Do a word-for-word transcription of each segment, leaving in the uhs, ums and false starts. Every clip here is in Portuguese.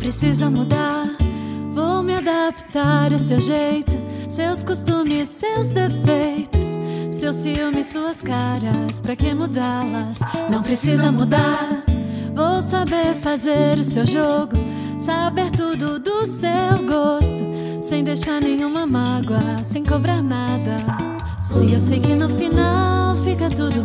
precisa mudar, vou me adaptar a seu jeito, seus costumes, seus defeitos, seus ciúmes, suas caras, pra que mudá-las? Não precisa mudar, vou saber fazer o seu jogo, saber tudo do seu gosto, sem deixar nenhuma mágoa, sem cobrar nada. Se eu sei que no final fica tudo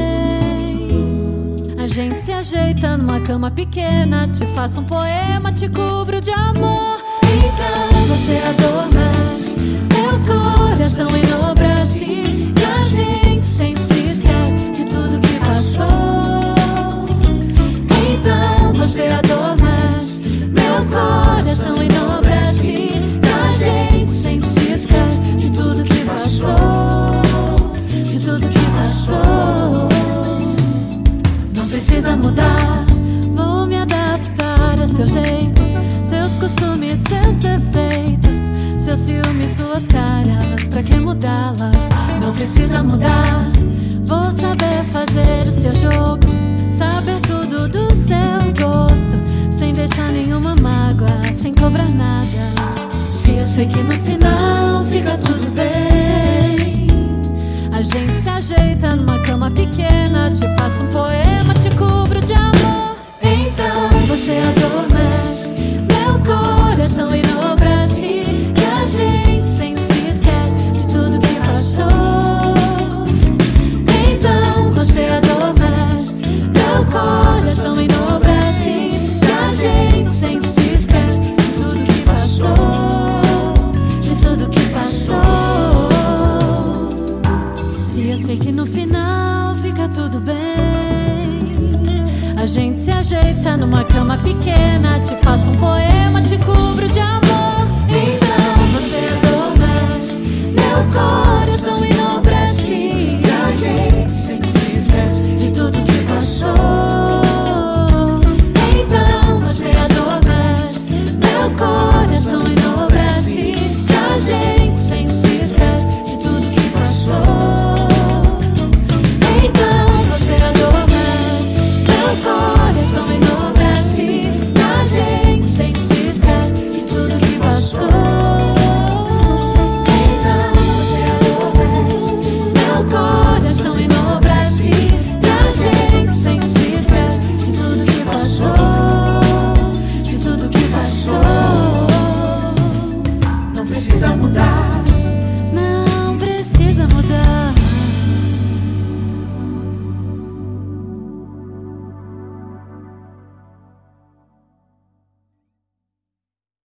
bem, a gente se ajeita numa cama pequena, te faço um poema, te cubro de amor. Então você adormece, meu coração enobrece, e a gente sempre se esquece de tudo que passou. Então você adormece, meu coração enobrece, e a gente sempre se esquece de tudo que passou, de tudo que passou. Não precisa mudar, vou me adaptar a seu jeito, seus costumes, seus defeitos, seus ciúmes, suas caras, pra que mudá-las? Não precisa mudar, vou saber fazer o seu jogo, saber tudo do seu gosto, sem deixar nenhuma mágoa, sem cobrar nada. Se eu sei que no final fica tudo bem, a gente se ajeita numa cama pequena, te faço um poema, te cubro de amor. Então você adormece, meu coração enobrece, e a gente sempre se esquece de tudo que passou. Então você adormece, meu coração enobrece, e a gente sempre se esquece de tudo que passou, de tudo que passou. Se eu sei que no final fica tudo bem, a gente se ajeita numa cama pequena, te faço um poema, te cubro de amor.